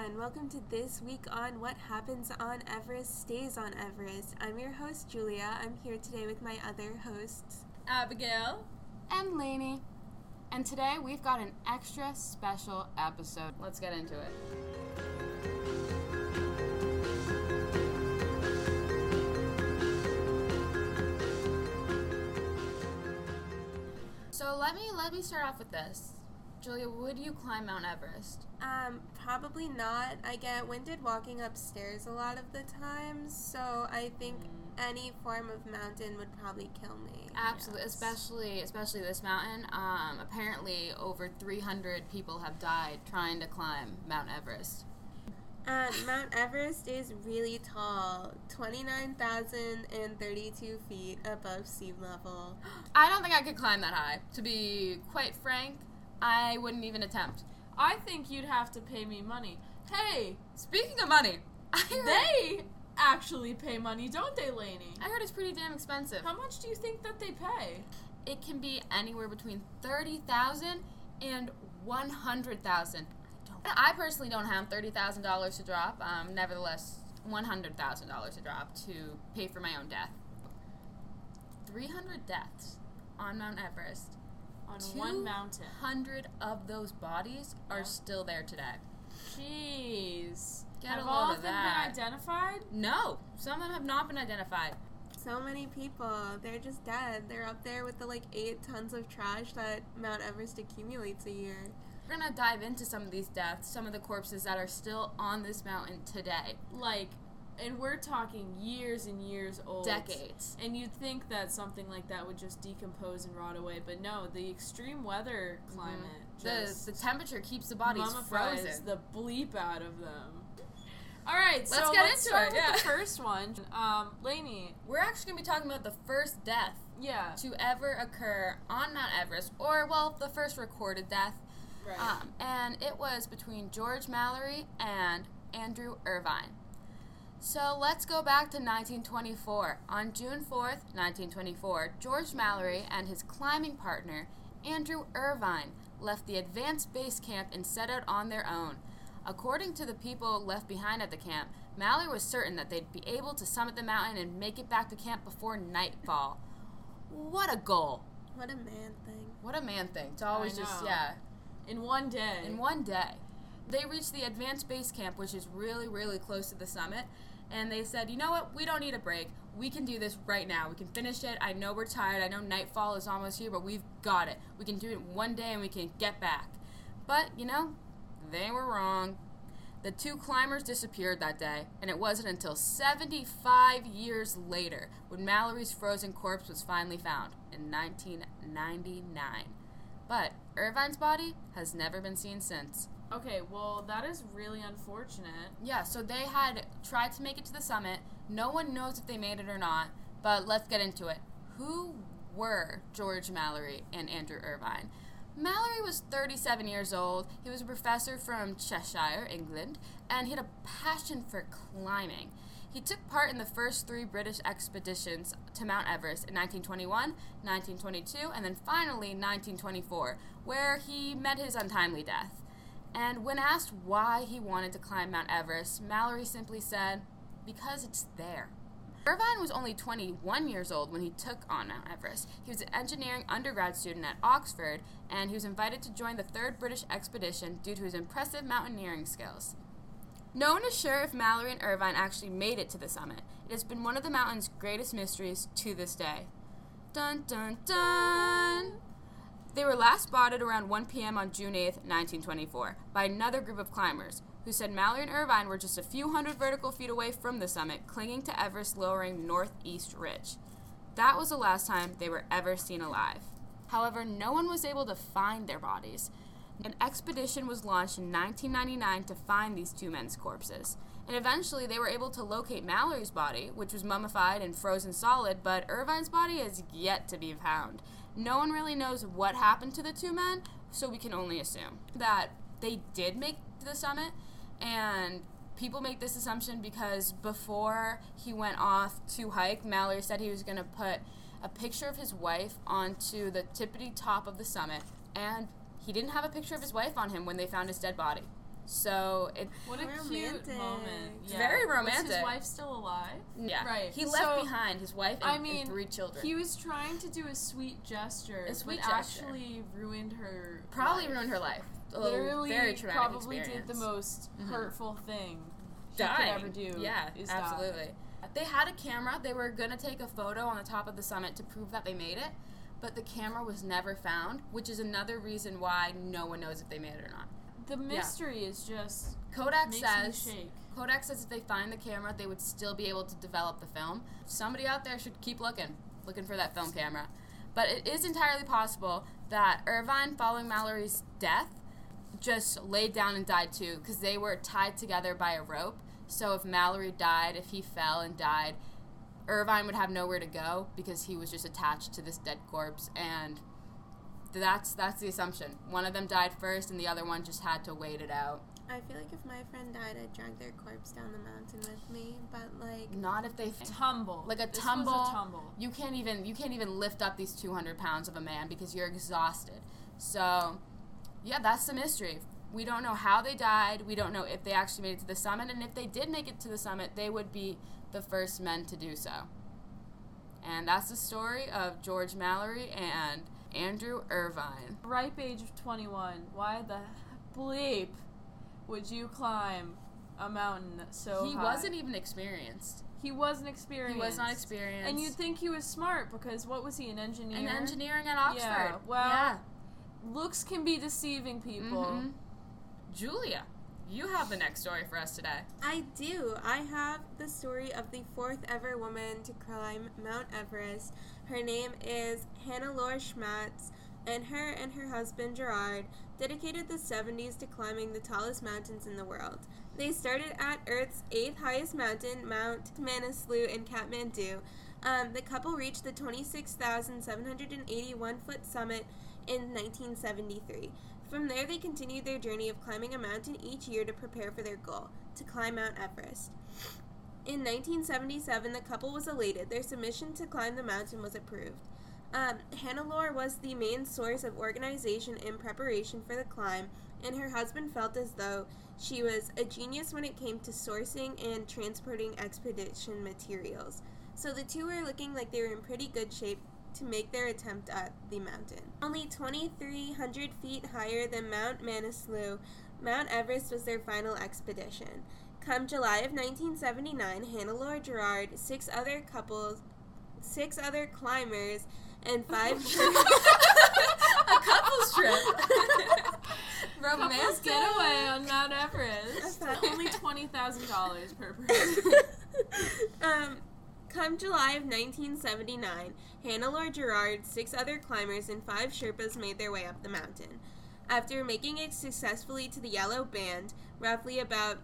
everyone. Welcome to This Week on What Happens on Everest Stays on Everest. I'm your host, Julia. I'm here today with my other hosts, Abigail and Lainey. And today we've got an extra special episode. Let's get into it. So let me start off with this. Julia, would you climb Mount Everest? Probably not. I get winded walking upstairs a lot of the time, so I think any form of mountain would probably kill me. Absolutely, yes. especially this mountain. Apparently over 300 people have died trying to climb Mount Everest. Mount Everest is really tall, 29,032 feet above sea level. I don't think I could climb that high. To be quite frank, I wouldn't even attempt. I think you'd have to pay me money. Hey, Speaking of money, they actually pay money, don't they, Lainey? I heard it's pretty damn expensive. How much do you think that they pay? It can be anywhere between $30,000 and $100,000. I personally don't have $30,000 to drop. Nevertheless, $100,000 to drop to pay for my own death. 300 deaths on Mount Everest. On one mountain. 200 of those bodies are still there today. Jeez. Get Have a all load of them that. been identified? No, some of them have not been identified. So many people, they're just dead. They're up there with the 8 tons of trash that Mount Everest accumulates a year. We're going to dive into some of these deaths, some of the corpses that are still on this mountain today. And we're talking years and years old. Decades. And you'd think that something like that would just decompose and rot away, but no, the extreme weather climate The temperature keeps the bodies mummifies frozen. the bleep out of them. All right, Let's so get let's into start it, with yeah. the first one. Lainey. We're actually going to be talking about the first death Yeah. to ever occur on Mount Everest, or, the first recorded death. Right. And it was between George Mallory and Andrew Irvine. So let's go back to 1924. On June 4th, 1924, George Mallory and his climbing partner, Andrew Irvine, left the advanced base camp and set out on their own. According to the people left behind at the camp, Mallory was certain that they'd be able to summit the mountain and make it back to camp before nightfall. What a goal. What a man thing. What a man thing. To always I just, know. In one day. In one day. They reached the advanced base camp, which is really, really close to the summit, and they said, you know what, we don't need a break. We can do this right now. We can finish it. I know we're tired. I know nightfall is almost here, but we've got it. We can do it in one day and we can get back. But, they were wrong. The two climbers disappeared that day, and it wasn't until 75 years later when Mallory's frozen corpse was finally found in 1999. But Irvine's body has never been seen since. Okay, well, that is really unfortunate. Yeah, so they had tried to make it to the summit. No one knows if they made it or not, but let's get into it. Who were George Mallory and Andrew Irvine? Mallory was 37 years old. He was a professor from Cheshire, England, and he had a passion for climbing. He took part in the first 3 British expeditions to Mount Everest in 1921, 1922, and then finally 1924, where he met his untimely death. And when asked why he wanted to climb Mount Everest, Mallory simply said, because it's there. Irvine was only 21 years old when he took on Mount Everest. He was an engineering undergrad student at Oxford, and he was invited to join the 3rd British expedition due to his impressive mountaineering skills. No one is sure if Mallory and Irvine actually made it to the summit. It has been one of the mountain's greatest mysteries to this day. Dun dun dun! They were last spotted around 1 p.m. on June 8th, 1924, by another group of climbers, who said Mallory and Irvine were just a few hundred vertical feet away from the summit, clinging to Everest's lowering northeast ridge. That was the last time they were ever seen alive. However, no one was able to find their bodies. An expedition was launched in 1999 to find these 2 men's corpses, and eventually they were able to locate Mallory's body, which was mummified and frozen solid, but Irvine's body is yet to be found. No one really knows what happened to the 2 men, so we can only assume that they did make the summit, and people make this assumption because before he went off to hike, Mallory said he was going to put a picture of his wife onto the tippity top of the summit, and he didn't have a picture of his wife on him when they found his dead body. So what a Romantic. cute moment. It's very romantic. Was his wife still alive? Yeah. Right. He left behind his wife and 3 children. He was trying to do a sweet gesture. But actually ruined her Probably life. ruined her life. Literally, very traumatic probably experience. did the most hurtful thing she Dying. could ever do. Yeah, is absolutely. Die. They had a camera. They were going to take a photo on the top of the summit to prove that they made it, but the camera was never found, which is another reason why no one knows if they made it or not. The mystery is just Kodak makes says me shake. Kodak says if they find the camera, they would still be able to develop the film. Somebody out there should keep looking for that film camera. But it is entirely possible that Irvine, following Mallory's death, just laid down and died too, because they were tied together by a rope. So if Mallory died, if he fell and died, Irvine would have nowhere to go because he was just attached to this dead corpse, and that's the assumption. One of them died first, and the other one just had to wait it out. I feel like if my friend died, I'd drag their corpse down the mountain with me, but like Not if they Tumble. like a This tumble. was a tumble. You can't even lift up these 200 pounds of a man because you're exhausted. So, yeah, that's the mystery. We don't know how they died. We don't know if they actually made it to the summit, and if they did make it to the summit, they would be the first men to do so. And that's the story of George Mallory and Andrew Irvine. Ripe age of 21. Why the bleep would you climb a mountain so high? He wasn't even experienced. He wasn't experienced. He was not experienced. And you'd think he was smart because what was he, an engineer? In engineering at Oxford. Yeah, well, yeah. looks can be deceiving people. Mhm. Julia, you have the next story for us today. I do. I have the story of the 4th ever woman to climb Mount Everest. Her name is Hannelore Schmatz, and her husband Gerard dedicated the 70s to climbing the tallest mountains in the world. They started at Earth's 8th highest mountain, Mount Manaslu in Kathmandu. The couple reached the 26,781-foot summit in 1973. From there, they continued their journey of climbing a mountain each year to prepare for their goal, to climb Mount Everest. In 1977, the couple was elated. Their submission to climb the mountain was approved. Hannelore was the main source of organization and preparation for the climb, and her husband felt as though she was a genius when it came to sourcing and transporting expedition materials. So the two were looking like they were in pretty good shape to make their attempt at the mountain. Only 2,300 feet higher than Mount Manaslu, Mount Everest was their final expedition. Come July of 1979, Hannelore, Gerard, 6 other climbers, and 5 A couple's trip. Couples Romantic. get away on Mount Everest. Only $20,000 per person. Come July of 1979, Hannelore, Gerard, 6 other climbers, and 5 Sherpas made their way up the mountain. After making it successfully to the Yellow Band, roughly above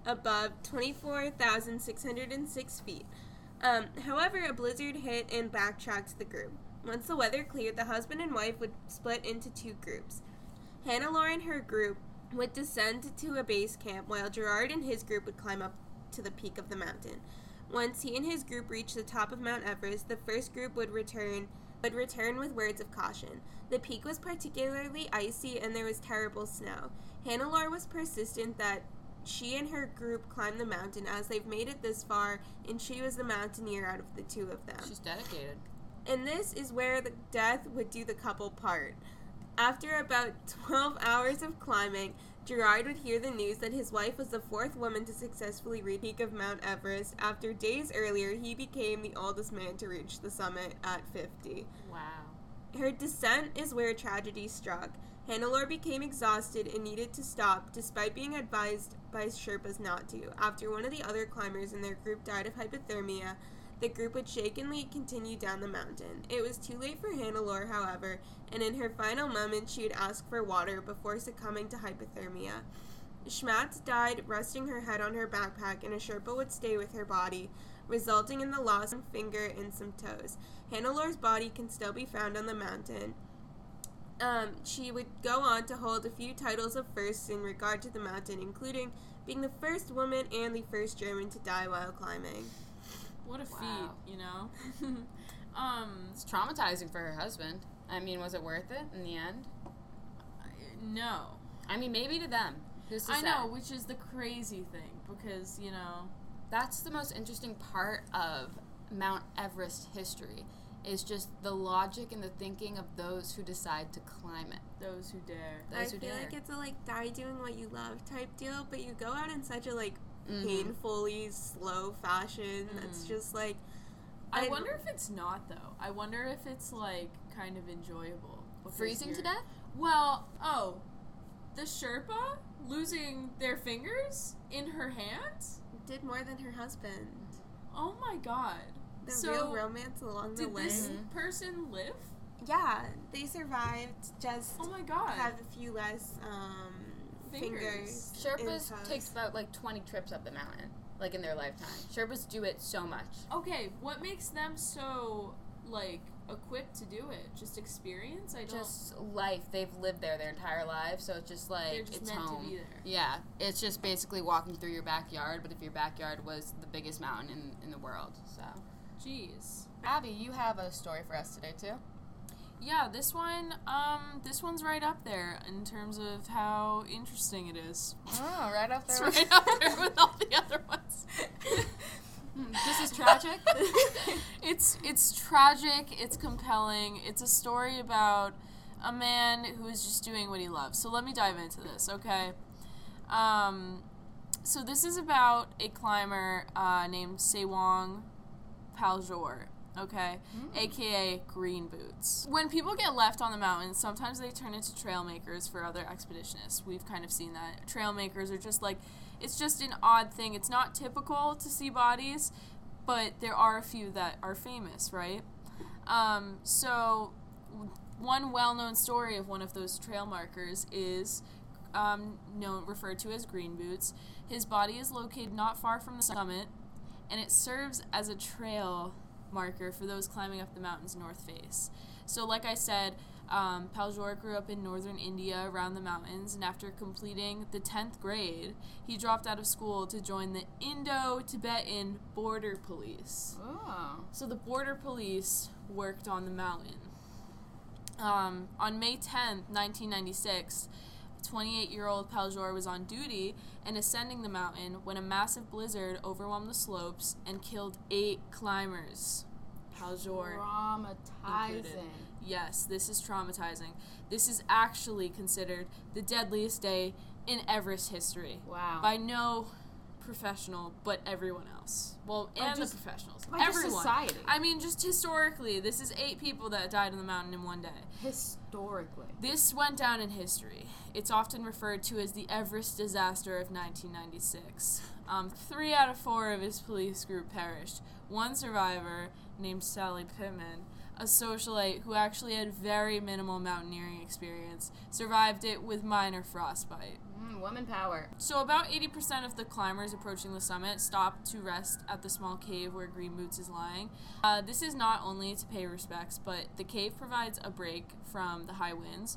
24,606 feet. However, a blizzard hit and backtracked the group. Once the weather cleared, the husband and wife would split into 2 groups. Hannelore and her group would descend to a base camp, while Gerard and his group would climb up to the peak of the mountain. Once he and his group reached the top of Mount Everest, the first group would return with words of caution. The peak was particularly icy and there was terrible snow. Hannelore was persistent that she and her group climb the mountain as they've made it this far, and she was the mountaineer out of the 2 of them. She's dedicated. And this is where the death would do the couple part. After about 12 hours of climbing, Gerard would hear the news that his wife was the 4th woman to successfully reach the peak of Mount Everest. After days earlier, he became the oldest man to reach the summit at 50. Wow. Her descent is where tragedy struck. Hannelore became exhausted and needed to stop, despite being advised by Sherpas not to. After one of the other climbers in their group died of hypothermia, the group would shakenly continue down the mountain. It was too late for Hannelore, however, and in her final moment she would ask for water before succumbing to hypothermia. Schmatz died resting her head on her backpack, and a Sherpa would stay with her body, resulting in the loss of a finger and some toes. Hannelore's body can still be found on the mountain. She would go on to hold a few titles of firsts in regard to the mountain, including being the first woman and the first German to die while climbing. What a feat, you know? It's traumatizing for her husband. I mean, was it worth it in the end? No. I mean, maybe to them. Who's to I say? know, which is the crazy thing, because, you know... That's the most interesting part of Mount Everest history, is just the logic and the thinking of those who decide to climb it. Those who dare. Those who I feel dare. like it's a, like, die doing what you love type deal, but you go out in such a, like, painfully slow fashion that's just, like... I wonder if it's not, though. I wonder if it's, like, kind of enjoyable. because Freezing to you're- death? Well, the Sherpa losing their fingers in her hands? Did more than her husband. Oh my god. The So, real romance along the Did way. this person live? Yeah, they survived, just Oh my god. have a few less Fingers. fingers. Sherpas and toes. takes about like 20 trips up the mountain, like in their lifetime. Sherpas do it so much. Okay, what makes them so, like, equipped to do it? Just experience? I don't... Just life. They've lived there their entire lives, so it's just like They're just it's meant home. to be there. Yeah, it's just basically walking through your backyard, but if your backyard was the biggest mountain in the world. So, Jeez. Abby, you have a story for us today too. Yeah, this one's right up there in terms of how interesting it is. Oh, right up It's there. right up there with all the other ones. This is tragic. It's tragic, it's compelling, it's a story about a man who is just doing what he loves. So let me dive into this, okay? So this is about a climber named Sewong Paljor, okay? AKA Green Boots. When people get left on the mountains, sometimes they turn into trail makers for other expeditionists. We've kind of seen that. Trail makers are just like, it's just an odd thing. It's not typical to see bodies, but there are a few that are famous, right? So one well-known story of one of those trail markers is referred to as Green Boots. His body is located not far from the summit, and it serves as a trail marker for those climbing up the mountain's north face. So like I said, Paljor grew up in northern India around the mountains, and after completing the 10th grade, he dropped out of school to join the Indo-Tibetan Border Police. Oh. So the Border Police worked on the mountain. On May 10th, 1996, 28-year-old Paljor was on duty and ascending the mountain when a massive blizzard overwhelmed the slopes and killed 8 climbers. Paljor. Traumatizing. Yes, this is traumatizing. This is actually considered the deadliest day in Everest history. Wow. By no professional, but everyone else. Well, and just- the professionals. by just Everyone. society. I mean, just historically, this is 8 people that died on the mountain in one day. Historically. This went down in history. It's often referred to as the Everest disaster of 1996. 3 out of 4 of his police group perished. One survivor, named Sally Pittman, a socialite who actually had very minimal mountaineering experience, survived it with minor frostbite. Woman power. So about 80% of the climbers approaching the summit stopped to rest at the small cave where Green Boots is lying. This is not only to pay respects, but the cave provides a break from the high winds.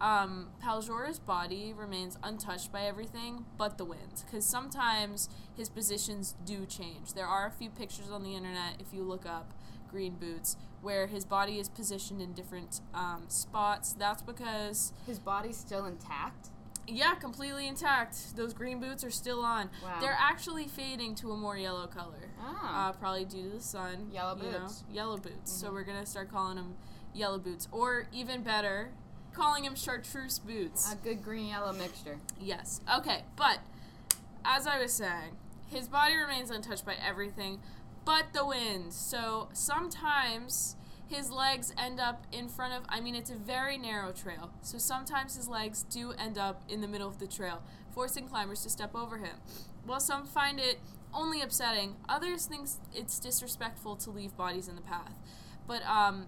Paljor's body remains untouched by everything but the wind, because sometimes his positions do change. There are a few pictures on the internet, if you look up Green Boots, where his body is positioned in different spots. That's because... His body's still intact? Yeah, completely intact. Those green boots are still on. Wow. They're actually fading to a more yellow color. Oh. Probably due to the sun. Yellow you know? boots. Yellow boots. So we're going to start calling them yellow boots. Or even better, calling them chartreuse boots. A good green-yellow mixture. Yes. Okay, but as I was saying, his body remains untouched by everything but the wind. So sometimes his legs end up in front of, it's a very narrow trail, so sometimes his legs do end up in the middle of the trail, forcing climbers to step over him. While some find it only upsetting, others think it's disrespectful to leave bodies in the path. But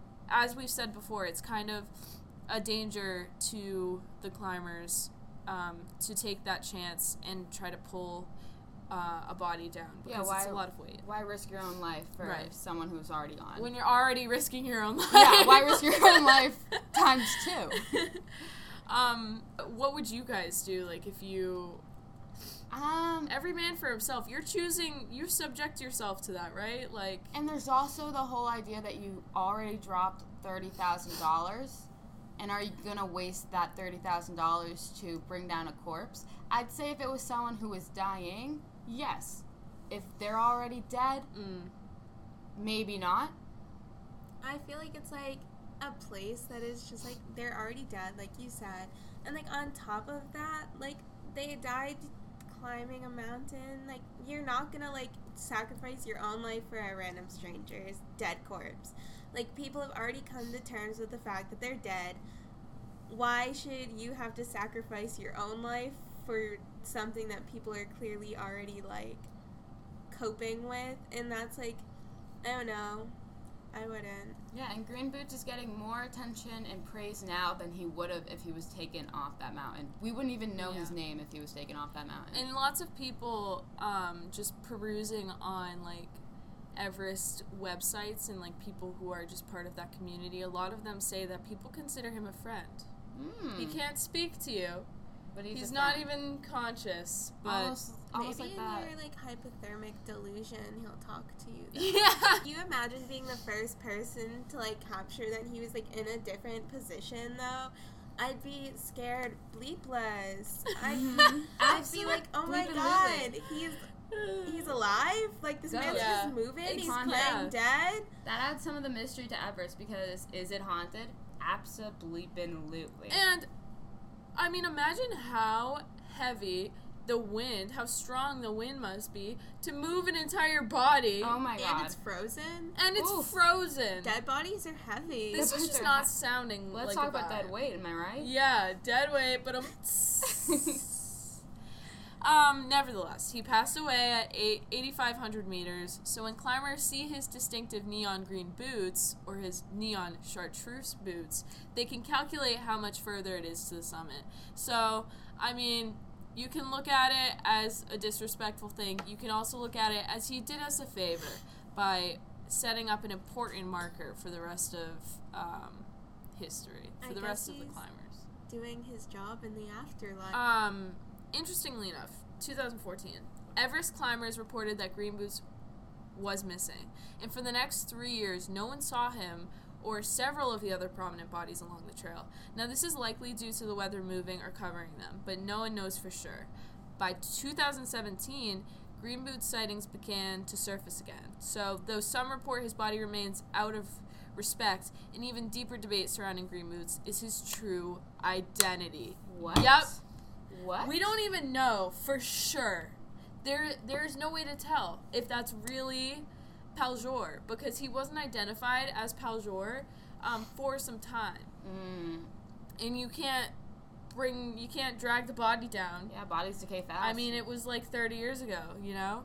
as we've said before, it's kind of a danger to the climbers to take that chance and try to pull a body down, because it's a lot of weight. Why risk your own life for Right. someone who's already gone? When you're already risking your own life. Yeah, why risk your own life times 2? What would you guys do, like, if you... Every man for himself. You're choosing... You subject yourself to that, right? Like... And there's also the whole idea that you already dropped $30,000 And are you going to waste that $30,000 to bring down a corpse? I'd say if it was someone who was dying, yes. If they're already dead, maybe not. I feel like it's like a place that is just like they're already dead, like you said, and like on top of that, like they died climbing a mountain. Like you're not gonna like sacrifice your own life for a random stranger's dead corpse. Like people have already come to terms with the fact that they're dead. Why should you have to sacrifice your own life for something that people are clearly already like coping with? And that's like, I don't know. I wouldn't. Yeah, and Green Boots is getting more attention and praise now than he would have if he was taken off that mountain. We wouldn't even know his name if he was taken off that mountain. And lots of people just perusing on, like, Everest websites and, like, people who are just part of that community, a lot of them say that people consider him a friend. He can't speak to you. But he's not even conscious, but almost maybe like in that. your like hypothermic delusion, he'll talk to you. Yeah. Can you imagine being the first person to like capture that he was like in a different position though? I'd be scared bleepless. I'd be like, oh my god, he's alive? Like this man's just moving? It's He's haunted. playing dead? That adds some of the mystery to Everest because is it haunted? Absolutely. And I mean, imagine how heavy the wind, how strong the wind must be to move an entire body. Oh my god. And it's frozen? And it's frozen. Dead bodies are heavy. This is just not sounding Let's like talk a about vibe. dead weight, am I right? Yeah, dead weight, but nevertheless, he passed away at 8,500 meters, so when climbers see his distinctive neon green boots, or his neon chartreuse boots, they can calculate how much further it is to the summit. So, I mean, you can look at it as a disrespectful thing. You can also look at it as he did us a favor by setting up an important marker for the rest of history, for the rest of the climbers. Doing his job in the afterlife. Interestingly enough, 2014, Everest climbers reported that Green Boots was missing, and for the next 3 years, no one saw him or several of the other prominent bodies along the trail. Now, this is likely due to the weather moving or covering them, but no one knows for sure. By 2017, Green Boots sightings began to surface again. So, though some report his body remains out of respect, an even deeper debate surrounding Green Boots is his true identity. What? Yep. What? We don't even know for sure. There's no way to tell if that's really Paljor, because he wasn't identified as Paljor for some time. And you can't drag the body down. Yeah, bodies decay fast. I mean, it was like 30 years ago, you know?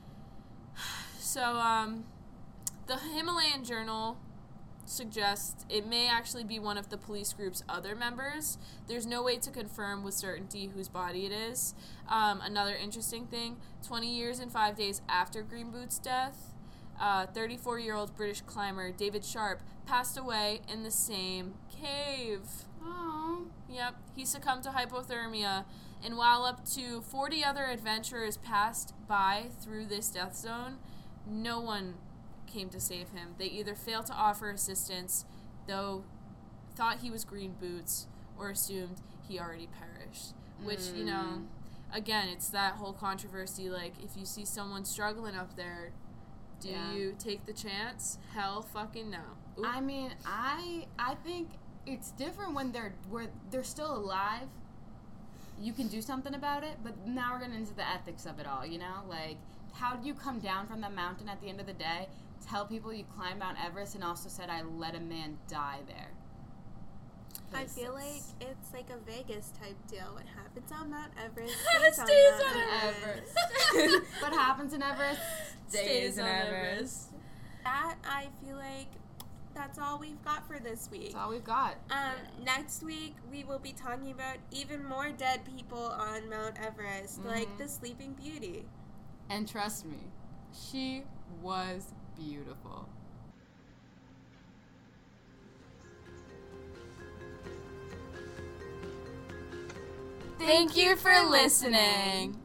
So, the Himalayan Journal suggests it may actually be one of the police group's other members. There's no way to confirm with certainty whose body it is. Another interesting thing, 20 years and 5 days after Green Boots' death, 34-year-old British climber David Sharp passed away in the same cave. Oh. Yep, he succumbed to hypothermia, and while up to 40 other adventurers passed by through this death zone, no one came to save him. They either failed to offer assistance, though thought he was Green Boots, or assumed he already perished. Which, you know, again, it's that whole controversy, like, if you see someone struggling up there, do you take the chance? Hell fucking no. Oop. I mean, I think it's different when they're still alive. You can do something about it, but now we're getting into the ethics of it all, you know? Like, how do you come down from the mountain at the end of the day, tell people you climbed Mount Everest, and also said, I let a man die there? I feel like it's like a Vegas type deal. What happens on Mount Everest Stays on Everest. What happens in Everest Stays on Everest. That, I feel like that's all we've got for this week. That's all we've got. Next week, we will be talking about even more dead people on Mount Everest, like the Sleeping Beauty. And trust me, she was beautiful. Thank you for listening.